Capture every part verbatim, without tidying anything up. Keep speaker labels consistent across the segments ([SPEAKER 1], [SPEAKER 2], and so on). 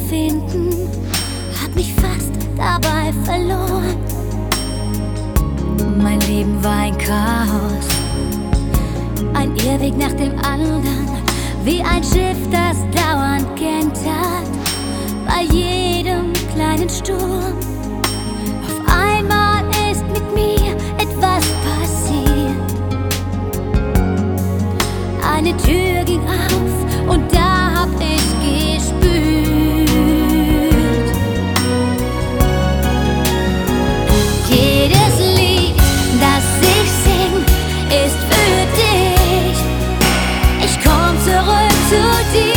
[SPEAKER 1] finden, hab mich fast dabei verloren. Mein Leben war ein Chaos, ein Irrweg nach dem anderen, wie ein Schiff, das dauernd kentert. Bei jedem kleinen Sturm, auf einmal ist mit mir etwas passiert. Eine Tür ging auf und da hab ich gespürt, jedes Lied, das ich sing, ist für dich. Ich komm zurück zu dir.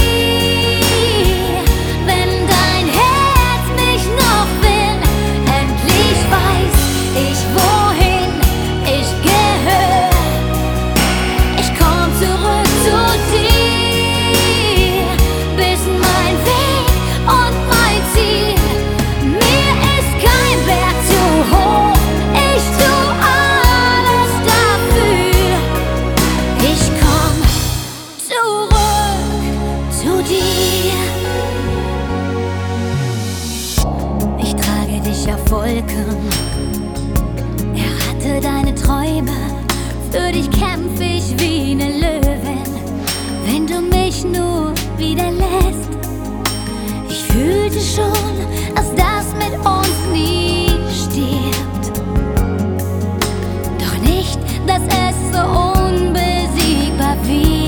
[SPEAKER 1] Ich trage dich auf Wolken, errate deine Träume, für dich kämpf ich wie ne Löwin, wenn du mich nur wieder lässt. Ich fühlte schon, dass das mit uns nie stirbt, doch nicht, dass es so unbesiegbar wird.